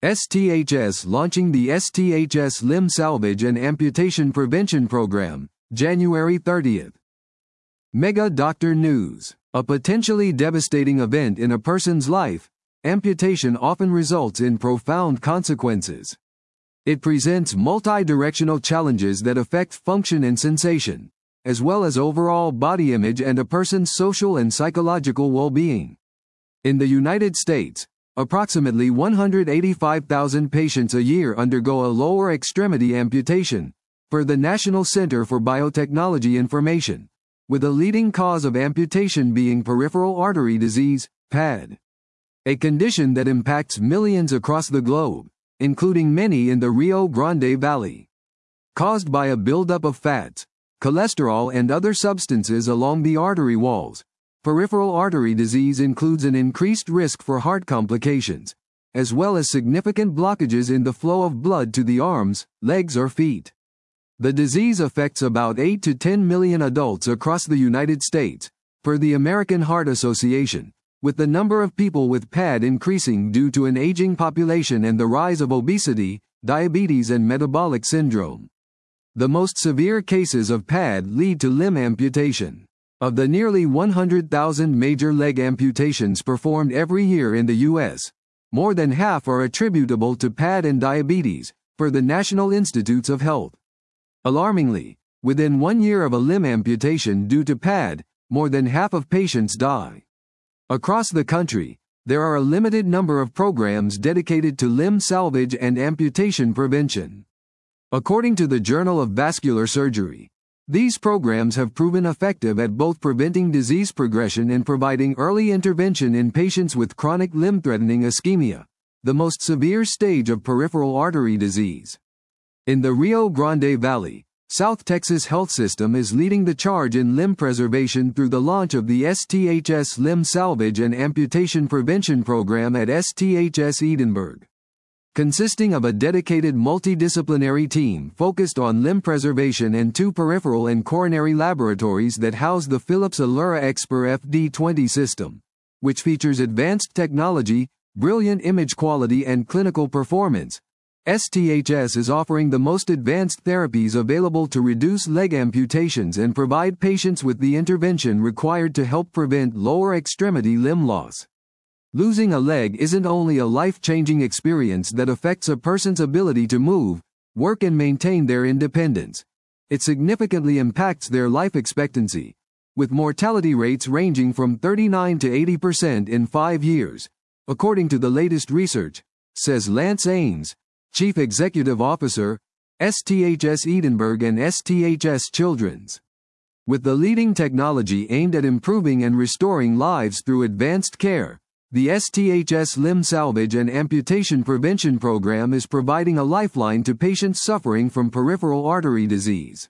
STHS launching the STHS Limb Salvage and Amputation Prevention Program, January 30th. Mega Doctor News. A potentially devastating event in a person's life, amputation often results in profound consequences. It presents multi-directional challenges that affect function and sensation, as well as overall body image and a person's social and psychological well-being. In the United States, approximately 185,000 patients a year undergo a lower extremity amputation, per the National Center for Biotechnology information, with a leading cause of amputation being peripheral artery disease, PAD. A condition that impacts millions across the globe, including many in the Rio Grande Valley. Caused by a buildup of fats, cholesterol and other substances along the artery walls, peripheral artery disease includes an increased risk for heart complications, as well as significant blockages in the flow of blood to the arms, legs or feet. The disease affects about 8 to 10 million adults across the United States, per the American Heart Association, with the number of people with PAD increasing due to an aging population and the rise of obesity, diabetes and metabolic syndrome. The most severe cases of PAD lead to limb amputation. Of the nearly 100,000 major leg amputations performed every year in the U.S., more than half are attributable to PAD and diabetes, per the National Institutes of Health. Alarmingly, within 1 year of a limb amputation due to PAD, more than half of patients die. Across the country, there are a limited number of programs dedicated to limb salvage and amputation prevention. According to the Journal of Vascular Surgery, these programs have proven effective at both preventing disease progression and providing early intervention in patients with chronic limb-threatening ischemia, the most severe stage of peripheral artery disease. In the Rio Grande Valley, South Texas Health System is leading the charge in limb preservation through the launch of the STHS Limb Salvage and Amputation Prevention Program at STHS Edinburgh. Consisting of a dedicated multidisciplinary team focused on limb preservation and 2 peripheral and coronary laboratories that house the Philips Allura Expert FD20 system, which features advanced technology, brilliant image quality and clinical performance. STHS is offering the most advanced therapies available to reduce leg amputations and provide patients with the intervention required to help prevent lower extremity limb loss. Losing a leg isn't only a life-changing experience that affects a person's ability to move, work and maintain their independence. It significantly impacts their life expectancy, with mortality rates ranging from 39 to 80% in 5 years, according to the latest research, says Lance Ames, Chief Executive Officer, STHS Edinburgh and STHS Children's. With the leading technology aimed at improving and restoring lives through advanced care, the STHS Limb Salvage and Amputation Prevention Program is providing a lifeline to patients suffering from peripheral artery disease.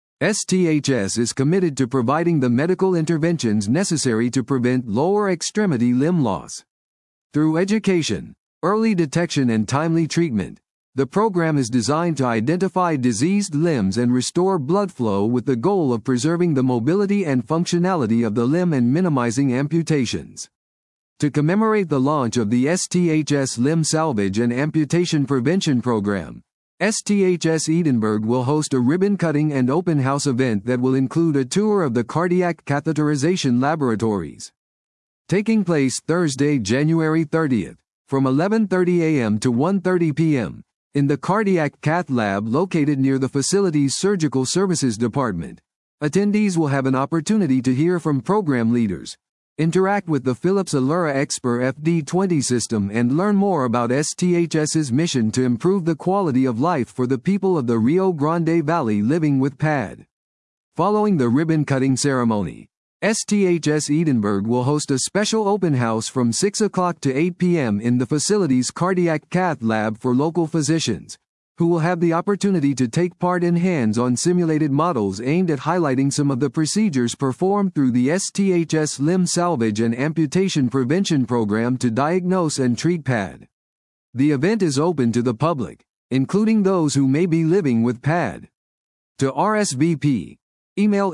STHS is committed to providing the medical interventions necessary to prevent lower extremity limb loss. Through education, early detection and timely treatment, the program is designed to identify diseased limbs and restore blood flow with the goal of preserving the mobility and functionality of the limb and minimizing amputations. To commemorate the launch of the STHS Limb Salvage and Amputation Prevention Program, STHS Edinburgh will host a ribbon-cutting and open house event that will include a tour of the cardiac catheterization laboratories. Taking place Thursday, January 30th, from 11:30 a.m. to 1:30 p.m., in the Cardiac Cath Lab located near the facility's Surgical Services Department. Attendees will have an opportunity to hear from program leaders, interact with the Philips Allura Expert FD20 system and learn more about STHS's mission to improve the quality of life for the people of the Rio Grande Valley living with PAD. Following the ribbon-cutting ceremony, STHS Edinburgh will host a special open house from 6 o'clock to 8 p.m. in the facility's Cardiac Cath Lab for local physicians, who will have the opportunity to take part in hands-on simulated models aimed at highlighting some of the procedures performed through the STHS Limb Salvage and Amputation Prevention Program to diagnose and treat PAD. The event is open to the public, including those who may be living with PAD. To RSVP, email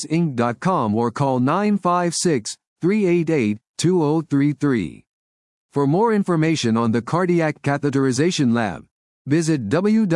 sthsmarketing@uhsinc.com or call 956-388-2033. For more information on the Cardiac Catheterization Lab, visit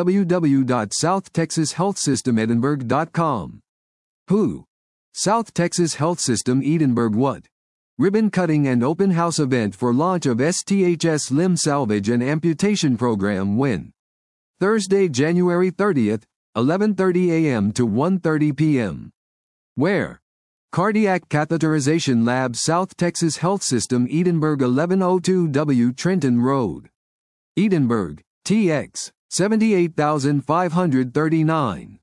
www.southtexashealthsystemedenberg.com. Who? South Texas Health System Edinburgh. What? Ribbon cutting and open house event for launch of STHS Limb Salvage and Amputation Program. When? Thursday, January 30th, 11:30 a.m. to 1:30 p.m. Where? Cardiac Catheterization Lab, South Texas Health System Edinburgh, 1102 W Trenton Road, Edinburgh, TX 78539.